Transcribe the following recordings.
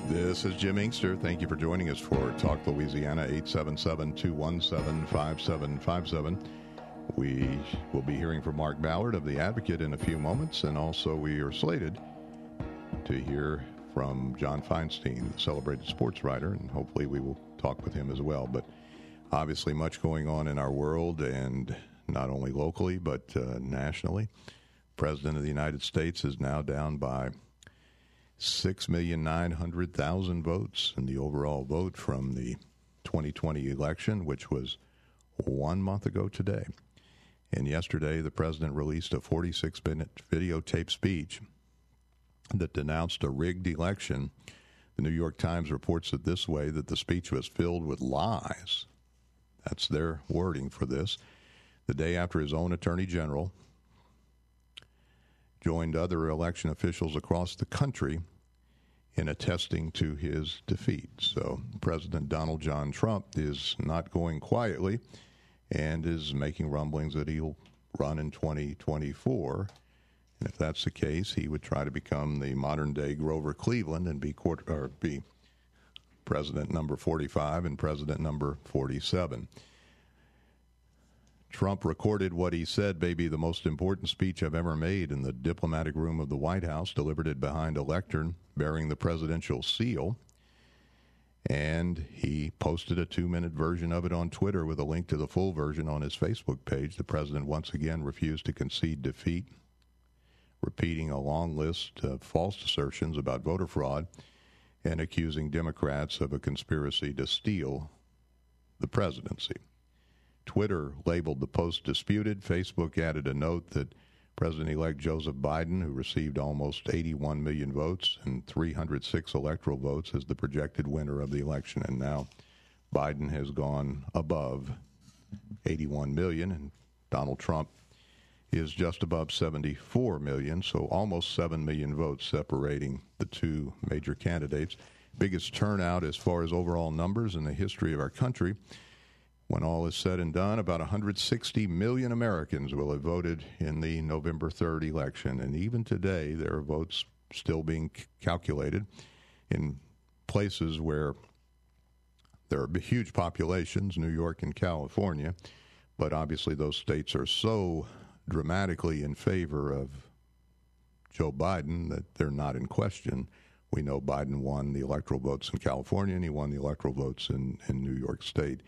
This is Jim Inkster. Thank you for joining us for Talk Louisiana, 877-217-5757. We will be hearing from Mark Ballard of The Advocate in a few moments, and also we are slated to hear from John Feinstein, the celebrated sports writer, and hopefully we will talk with him as well. But obviously much going on in our world, and not only locally but nationally. President of the United States is now down by 6,900,000 votes in the overall vote from the 2020 election, which was 1 month ago today. And yesterday, the president released a 46-minute videotape speech that denounced a rigged election. The New York Times reports it this way, that the speech was filled with lies. That's their wording for this. The day after his own attorney general joined other election officials across the country in attesting to his defeat. So President Donald John Trump is not going quietly and is making rumblings that he'll run in 2024. And if that's the case, he would try to become the modern-day Grover Cleveland and be president number 45 and president number 47. Trump recorded what he said may be the most important speech I've ever made in the diplomatic room of the White House, delivered it behind a lectern bearing the presidential seal. And he posted a 2-minute version of it on Twitter with a link to the full version on his Facebook page. The president once again refused to concede defeat, repeating a long list of false assertions about voter fraud and accusing Democrats of a conspiracy to steal the presidency. Twitter labeled the post disputed. Facebook added a note that President-elect Joseph Biden, who received almost 81 million votes and 306 electoral votes, is the projected winner of the election. And now Biden has gone above 81 million, and Donald Trump is just above 74 million, so almost 7 million votes separating the two major candidates. Biggest turnout as far as overall numbers in the history of our country. When all is said and done, about 160 million Americans will have voted in the November 3rd election. And even today, there are votes still being calculated in places where there are huge populations, New York and California. But obviously those states are so dramatically in favor of Joe Biden that they're not in question. We know Biden won the electoral votes in California, and he won the electoral votes in New York State.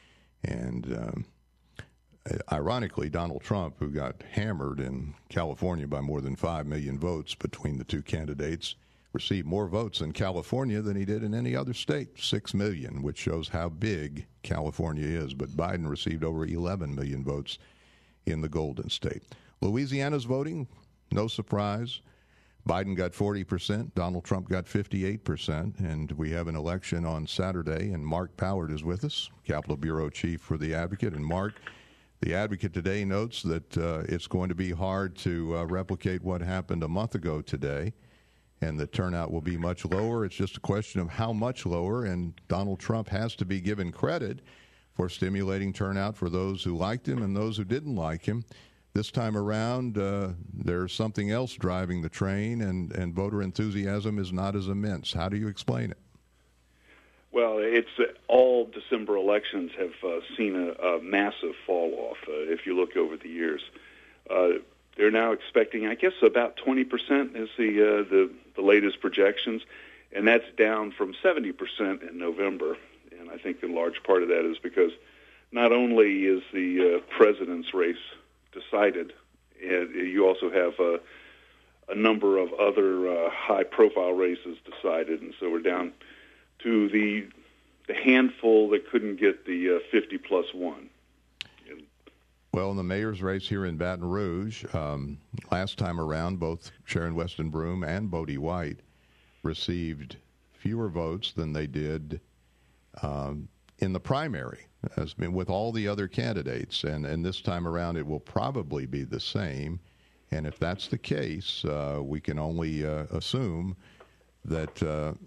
And ironically, Donald Trump, who got hammered in California by more than 5 million votes between the two candidates, received more votes in California than he did in any other state, 6 million, which shows how big California is. But Biden received over 11 million votes in the Golden State. Louisiana's voting, no surprise. Biden got 40%, Donald Trump got 58%, and we have an election on Saturday, and Mark Ballard is with us, Capitol Bureau Chief for The Advocate. And Mark, The Advocate today notes that it's going to be hard to replicate what happened a month ago today, and the turnout will be much lower. It's just a question of how much lower, and Donald Trump has to be given credit for stimulating turnout for those who liked him and those who didn't like him. This time around, there's something else driving the train, and voter enthusiasm is not as immense. How do you explain it? Well, it's all December elections have seen a massive fall-off, if you look over the years. They're now expecting, I guess, about 20% is the latest projections, and that's down from 70% in November. And I think a large part of that is because not only is the president's race decided, and you also have a number of other high-profile races decided, and so we're down to the handful that couldn't get the 50+1. Well, in the mayor's race here in Baton Rouge, last time around, both Sharon Weston Broome and Bodie White received fewer votes than they did in the primary, as been with all the other candidates. And this time around, it will probably be the same. And if that's the case, we can only assume that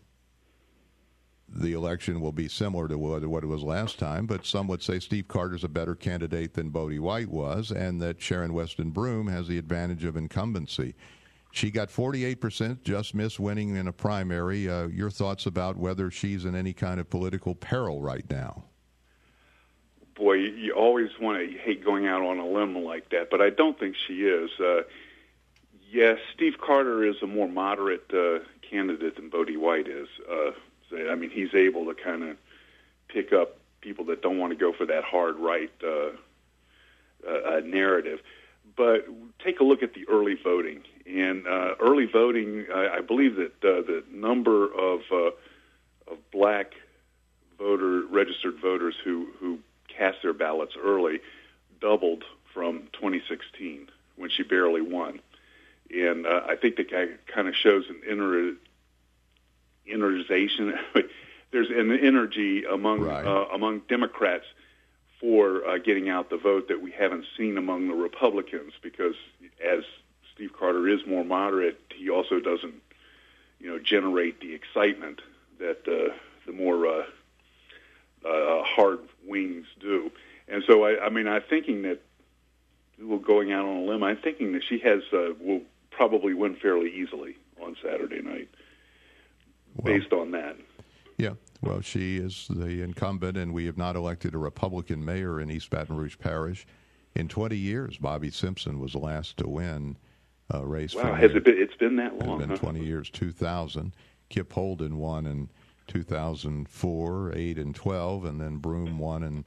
the election will be similar to what it was last time, but some would say Steve Carter's a better candidate than Bodie White was, and that Sharon Weston Broome has the advantage of incumbency. She got 48%, just missed winning in a primary. Your thoughts about whether she's in any kind of political peril right now? Boy, you always hate going out on a limb like that, but I don't think she is. Yes, Steve Carter is a more moderate candidate than Bodie White is. I mean, he's able to kind of pick up people that don't want to go for that hard right narrative. But take a look at the early voting. And early voting, I believe that the number of black registered voters who cast their ballots early doubled from 2016 when she barely won. And I think that kind of shows an energization. There's an energy among Democrats for getting out the vote that we haven't seen among the Republicans, because as Steve Carter is more moderate, he also doesn't, generate the excitement that the more hard wings do. And so, I'm thinking that, going out on a limb, I'm thinking that she will probably win fairly easily on Saturday night, based on that. Yeah, well, she is the incumbent, and we have not elected a Republican mayor in East Baton Rouge Parish in 20 years. Bobby Simpson was the last to win a race. Wow, it's been that long? It's been 20 years, 2000. Kip Holden won in 2004, 8, and 12, and then Broome won in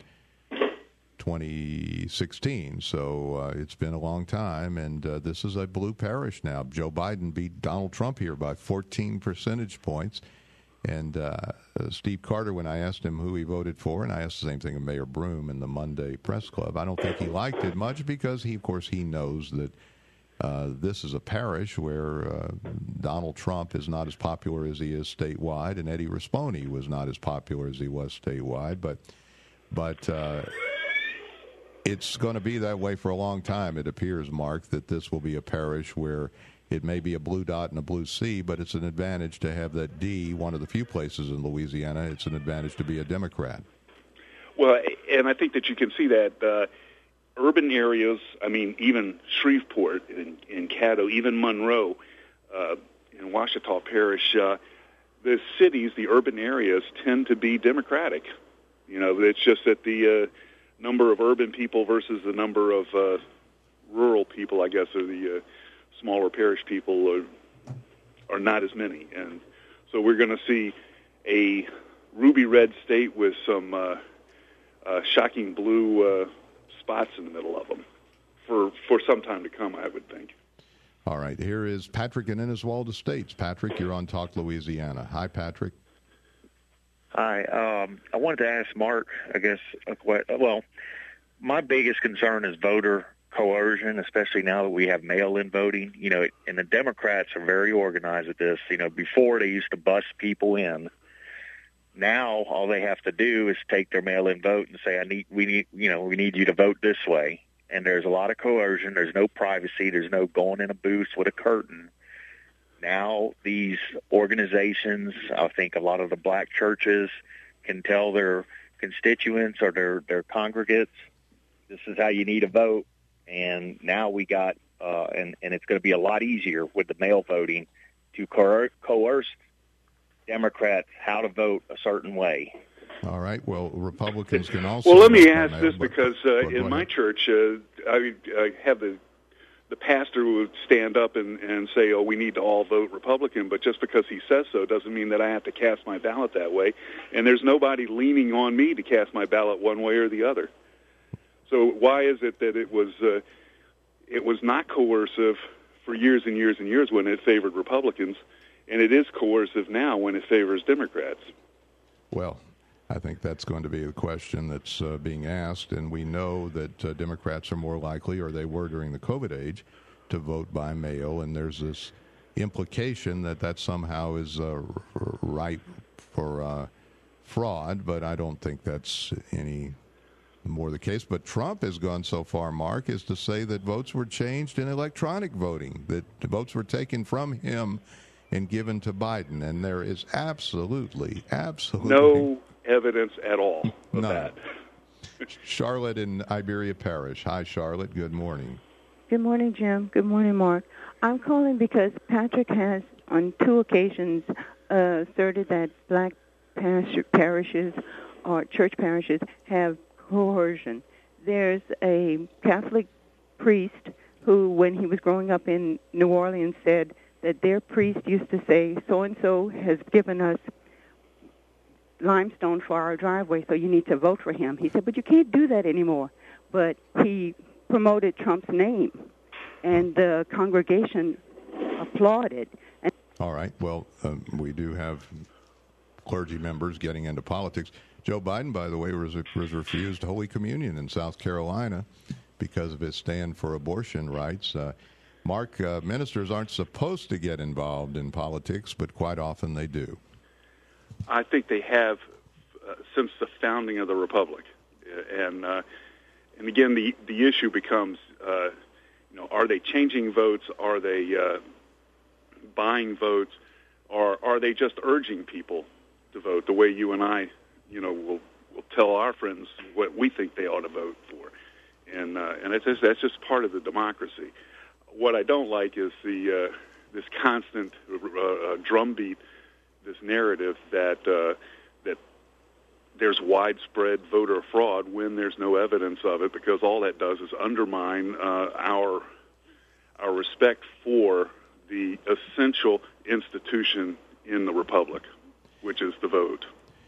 2016. So it's been a long time, and this is a blue parish now. Joe Biden beat Donald Trump here by 14 percentage points. And Steve Carter, when I asked him who he voted for, and I asked the same thing of Mayor Broome in the Monday press club, I don't think he liked it much because, of course, he knows that this is a parish where Donald Trump is not as popular as he is statewide, and Eddie Rispone was not as popular as he was statewide. But it's going to be that way for a long time, it appears, Mark, that this will be a parish where it may be a blue dot and a blue C, but it's an advantage to have that D, one of the few places in Louisiana. It's an advantage to be a Democrat. Well, and I think that you can see that urban areas, even Shreveport and Caddo, even Monroe and Ouachita Parish, the cities, the urban areas tend to be Democratic. It's just that the number of urban people versus the number of rural people, I guess, or the smaller parish people are not as many. And so we're going to see a ruby red state with some shocking blue spots in the middle of them for some time to come, I would think. All right. Here is Patrick in Inniswalda Estates. Patrick, you're on Talk Louisiana. Hi, Patrick. Hi. I wanted to ask Mark, I guess, my biggest concern is voter coercion, especially now that we have mail-in voting. And the Democrats are very organized at this. Before they used to bus people in. Now all they have to do is take their mail-in vote and say, we need you to vote this way. And there's a lot of coercion. There's no privacy. There's no going in a booth with a curtain. Now these organizations, I think a lot of the black churches can tell their constituents or their congregates, this is how you need to vote. And now we got, and it's going to be a lot easier with the mail voting to coerce Democrats how to vote a certain way. All right. Well, Republicans can also. Well, let me ask this, because in my church, I have the pastor would stand up and say, "Oh, we need to all vote Republican," but just because he says so doesn't mean that I have to cast my ballot that way. And there's nobody leaning on me to cast my ballot one way or the other. So why is it that it was not coercive for years and years and years when it favored Republicans, and it is coercive now when it favors Democrats? Well, I think that's going to be a question that's being asked, and we know that Democrats are more likely, or they were during the COVID age, to vote by mail, and there's this implication that somehow is right for fraud, but I don't think that's any more the case. But Trump has gone so far, Mark, as to say that votes were changed in electronic voting, that the votes were taken from him and given to Biden, and there is absolutely no evidence at all of that. Charlotte in Iberia Parish. Hi, Charlotte. Good morning. Good morning, Jim. Good morning, Mark. I'm calling because Patrick has, on 2 occasions, asserted that black parishes or church parishes have coercion. There's a Catholic priest who, when he was growing up in New Orleans, said that their priest used to say, so-and-so has given us limestone for our driveway, so you need to vote for him. He said, but you can't do that anymore. But he promoted Trump's name, and the congregation applauded. All right. Well, we do have clergy members getting into politics. Joe Biden, by the way, was refused Holy Communion in South Carolina because of his stand for abortion rights. Mark, ministers aren't supposed to get involved in politics, but quite often they do. I think they have since the founding of the Republic. And again, the issue becomes, are they changing votes? Are they buying votes? Or are they just urging people to vote the way you and I, will tell our friends what we think they ought to vote for? And that's just part of the democracy. What I don't like is this constant drumbeat, this narrative that there's widespread voter fraud when there's no evidence of it, because all that does is undermine our respect for the essential institution in the republic, which is the vote.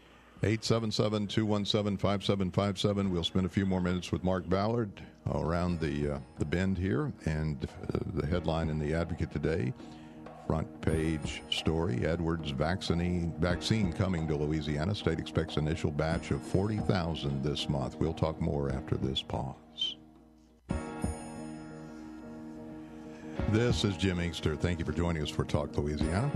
877-217-5757. We'll spend a few more minutes with Mark Ballard around the bend here, and the headline in the Advocate today, front page story: Edwards vaccine coming to Louisiana. State expects initial batch of 40,000 this month. We'll talk more after this pause. This is Jim Inkster. Thank you for joining us for Talk Louisiana.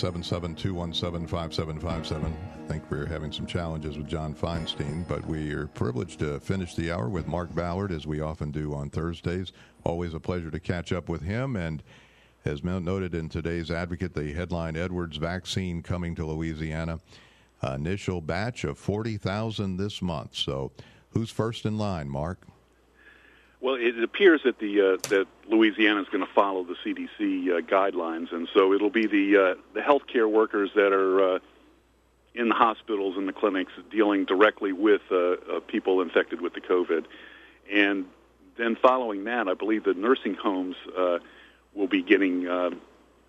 877-217-5757. I think we're having some challenges with John Feinstein, but we are privileged to finish the hour with Mark Ballard, as we often do on Thursdays. Always a pleasure to catch up with him. And as noted in today's Advocate, the headline: Edwards vaccine coming to Louisiana. Initial batch of 40,000 this month. So who's first in line, Mark? Well, it appears that that Louisiana is going to follow the CDC guidelines, and so it'll be the healthcare workers that are in the hospitals and the clinics dealing directly with people infected with the COVID. And then following that, I believe the nursing homes will be getting the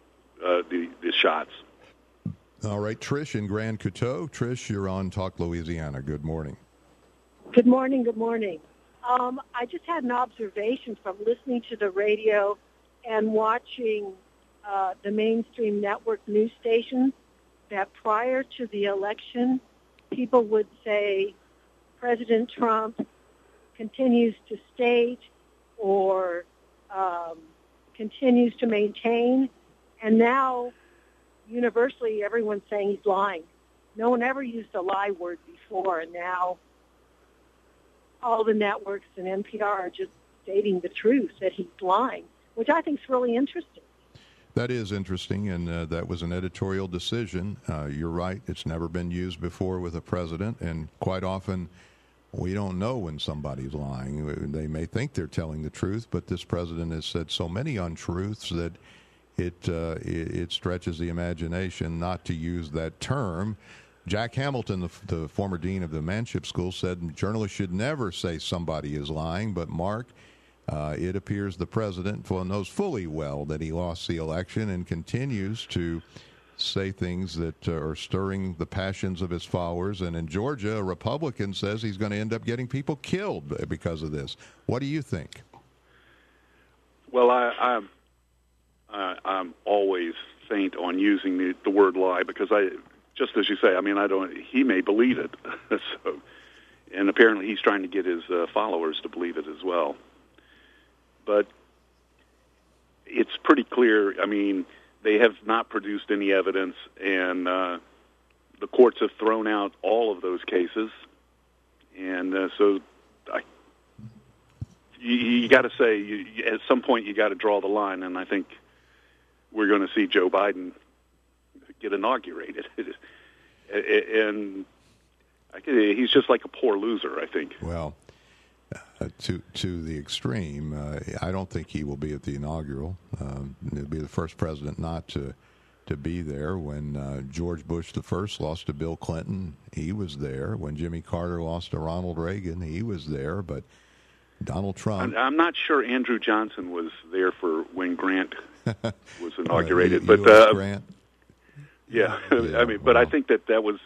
shots. All right, Trish in Grand Coteau. Trish, you're on Talk Louisiana. Good morning. Good morning. Good morning. I just had an observation from listening to the radio and watching the mainstream network news stations, that prior to the election, people would say President Trump continues to state or continues to maintain, and now universally everyone's saying he's lying. No one ever used a lie word before, and now all the networks and NPR are just stating the truth, that he's lying, which I think is really interesting. That is interesting, and that was an editorial decision. You're right. It's never been used before with a president, and quite often we don't know when somebody's lying. They may think they're telling the truth, but this president has said so many untruths that it stretches the imagination not to use that term. Jack Hamilton, the former dean of the Manship School, said journalists should never say somebody is lying. But, Mark, it appears the president knows fully well that he lost the election and continues to say things that are stirring the passions of his followers. And in Georgia, a Republican says he's going to end up getting people killed because of this. What do you think? Well, I'm always faint on using the word lie, because just as you say, he may believe it. So, and apparently he's trying to get his followers to believe it as well. But it's pretty clear. They have not produced any evidence, and the courts have thrown out all of those cases. And so you got to say, at some point you got to draw the line, and I think we're going to see Joe Biden get inaugurated. And he's just like a poor loser, I think. Well, to the extreme. I don't think he will be at the inaugural. He'll be the first president not to be there. When George Bush the first lost to Bill Clinton, he was there. When Jimmy Carter lost to Ronald Reagan, he was there. But Donald Trump... I'm not sure Andrew Johnson was there for when Grant was inaugurated. but Grant? Yeah, I mean, but I think that was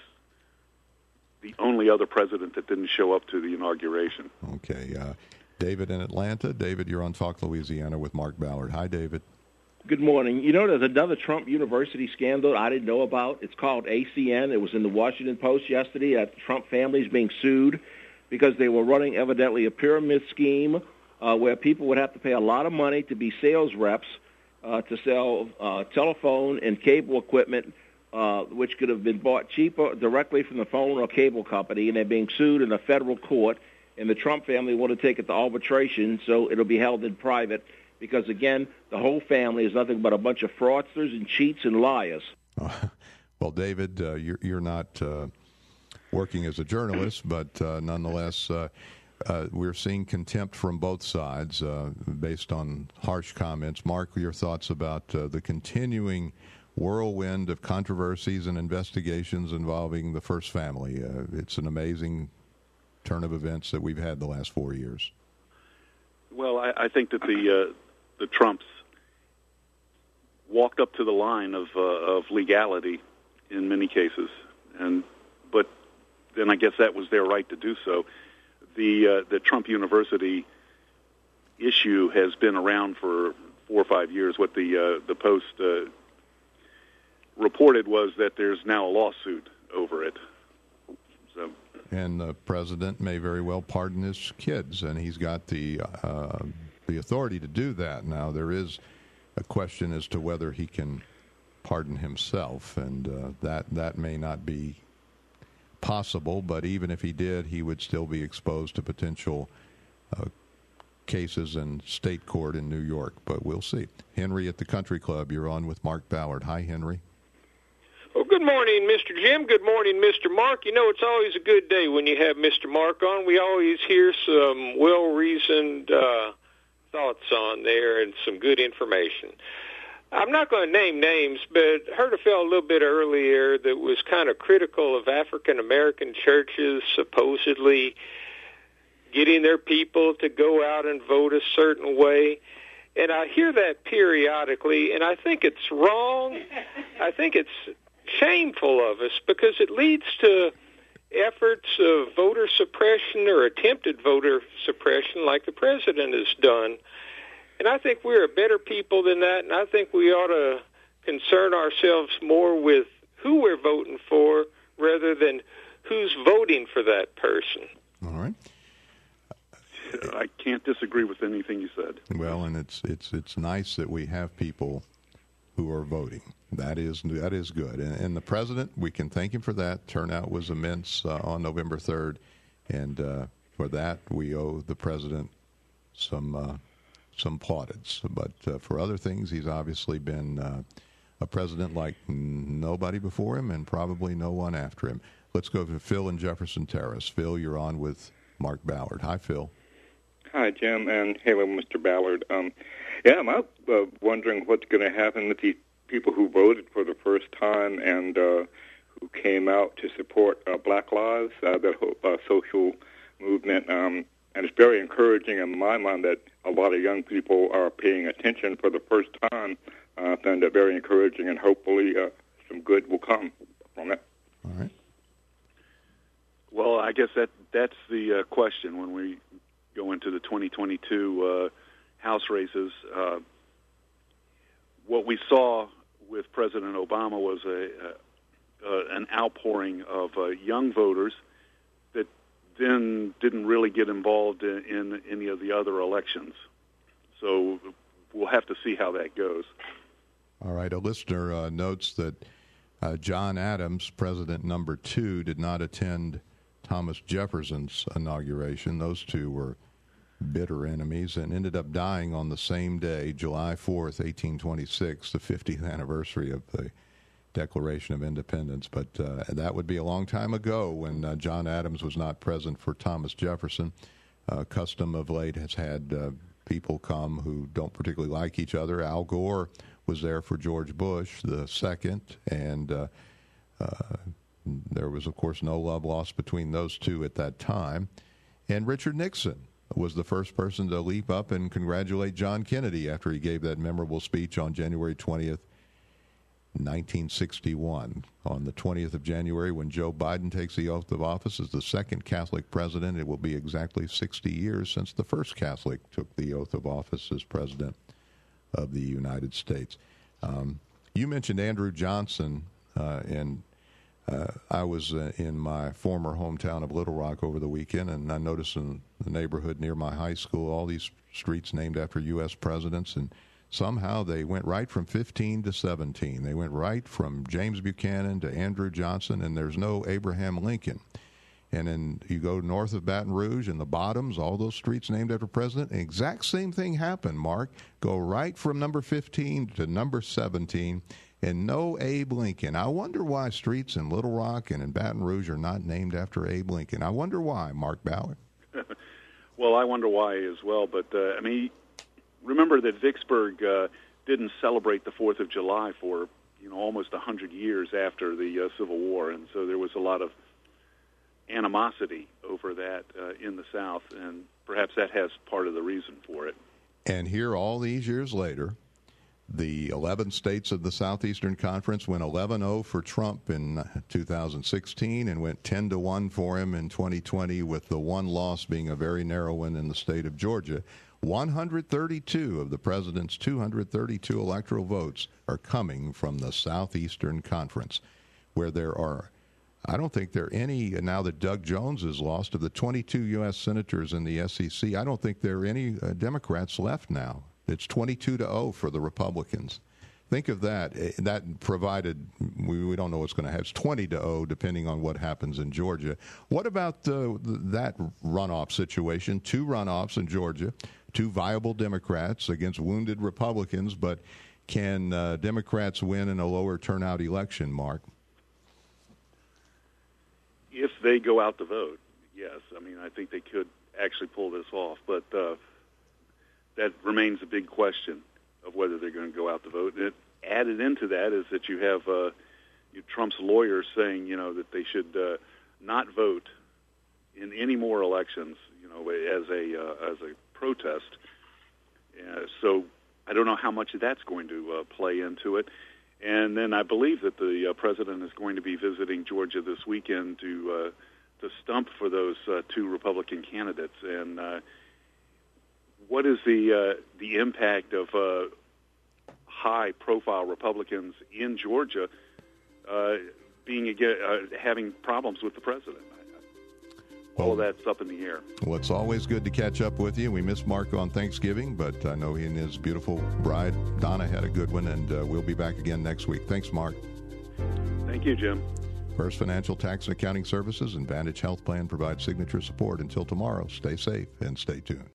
the only other president that didn't show up to the inauguration. Okay. David in Atlanta. David, you're on Talk Louisiana with Mark Ballard. Hi, David. Good morning. You know, there's another Trump University scandal I didn't know about. It's called ACN. It was in the Washington Post yesterday that Trump families being sued because they were running evidently a pyramid scheme where people would have to pay a lot of money to be sales reps to sell telephone and cable equipment, which could have been bought cheaper directly from the phone or cable company, and they're being sued in a federal court, and the Trump family want to take it to arbitration, so it'll be held in private because, again, the whole family is nothing but a bunch of fraudsters and cheats and liars. Well, David, you're not working as a journalist, but nonetheless, we're seeing contempt from both sides based on harsh comments. Mark, your thoughts about the continuing whirlwind of controversies and investigations involving the first family. It's an amazing turn of events that we've had the last 4 years. Well, I think that the Trumps walked up to the line of legality in many cases, but then I guess that was their right to do so. The Trump University issue has been around for 4 or 5 years. What the Post reported was that there's now a lawsuit over it. So, and the president may very well pardon his kids, and he's got the authority to do that. Now, there is a question as to whether he can pardon himself, and that may not be possible, but even if he did, he would still be exposed to potential cases in state court in New York, but we'll see. Henry at the Country Club, you're on with Mark Ballard. Hi, Henry. Well, good morning, Mr. Jim. Good morning, Mr. Mark. You know, it's always a good day when you have Mr. Mark on. We always hear some well-reasoned thoughts on there and some good information. I'm not going to name names, but heard a fellow a little bit earlier that was kind of critical of African-American churches supposedly getting their people to go out and vote a certain way. And I hear that periodically, and I think it's wrong. I think it's shameful of us because it leads to efforts of voter suppression or attempted voter suppression like the president has done. And I think we're a better people than that, and I think we ought to concern ourselves more with who we're voting for rather than who's voting for that person. All right. I can't disagree with anything you said. Well, and it's nice that we have people who are voting. That is good. And the president, we can thank him for that. Turnout was immense on November 3rd, and for that we owe the president some plaudits. But for other things, he's obviously been a president like nobody before him and probably no one after him. Let's go to Phil in Jefferson Terrace. Phil, you're on with Mark Ballard. Hi, Phil. Hi, Jim, and hello, Mr. Ballard. I'm wondering what's going to happen with the people who voted for the first time and who came out to support Black Lives, that whole social movement. And it's very encouraging in my mind that a lot of young people are paying attention for the first time. I find that very encouraging, and hopefully some good will come from it. All right. Well, I guess that's the question when we go into the 2022 House races. What we saw with President Obama was an outpouring of young voters that then didn't really get involved in any of the other elections. So we'll have to see how that goes. All right. A listener notes that John Adams, President number 2, did not attend Thomas Jefferson's inauguration. Those two were bitter enemies and ended up dying on the same day, July 4th, 1826, the 50th anniversary of the Declaration of Independence. But that would be a long time ago when John Adams was not present for Thomas Jefferson. custom of late has had people come who don't particularly like each other. Al Gore was there for George Bush the second, and there was, of course, no love lost between those two at that time. And Richard Nixon was the first person to leap up and congratulate John Kennedy after he gave that memorable speech on January 20th, 1961. On the 20th of January, when Joe Biden takes the oath of office as the second Catholic president, it will be exactly 60 years since the first Catholic took the oath of office as president of the United States. You mentioned Andrew Johnson, and I was in my former hometown of Little Rock over the weekend, and I noticed in the neighborhood near my high school all these streets named after U.S. presidents, and somehow they went right from 15 to 17. They went right from James Buchanan to Andrew Johnson, and there's no Abraham Lincoln. And then you go north of Baton Rouge, and the Bottoms, all those streets named after president, the exact same thing happened, Mark. Go right from number 15 to number 17, and no Abe Lincoln. I wonder why streets in Little Rock and in Baton Rouge are not named after Abe Lincoln. I wonder why, Mark Ballard. Well, I wonder why as well, but, I mean, remember that Vicksburg didn't celebrate the 4th of July for, almost 100 years after the Civil War, and so there was a lot of animosity over that in the South, and perhaps that has part of the reason for it. And here, all these years later, the 11 states of the Southeastern Conference went 11-0 for Trump in 2016 and went 10-1 for him in 2020, with the one loss being a very narrow one in the state of Georgia. 132 of the president's 232 electoral votes are coming from the Southeastern Conference, where there are, I don't think there are any, now that Doug Jones is lost, of the 22 U.S. senators in the SEC, I don't think there are any Democrats left now. It's 22-0 for the Republicans. Think of that. That provided, we don't know what's going to happen. It's 20-0 depending on what happens in Georgia. What about that runoff situation? 2 runoffs in Georgia, 2 viable Democrats against wounded Republicans, but can Democrats win in a lower turnout election, Mark? If they go out to vote, yes. I mean, I think they could actually pull this off, but that remains a big question of whether they're going to go out to vote. And added into that is that you have Trump's lawyers saying, that they should not vote in any more elections, as a protest. So I don't know how much of that's going to play into it. And then I believe that the president is going to be visiting Georgia this weekend to stump for those 2 Republican candidates. And what is the impact of high-profile Republicans in Georgia having problems with the president? All of that's up in the air. Well, it's always good to catch up with you. We missed Mark on Thanksgiving, but I know he and his beautiful bride, Donna, had a good one, and we'll be back again next week. Thanks, Mark. Thank you, Jim. First Financial Tax and Accounting Services and Vantage Health Plan provide signature support. Until tomorrow, stay safe and stay tuned.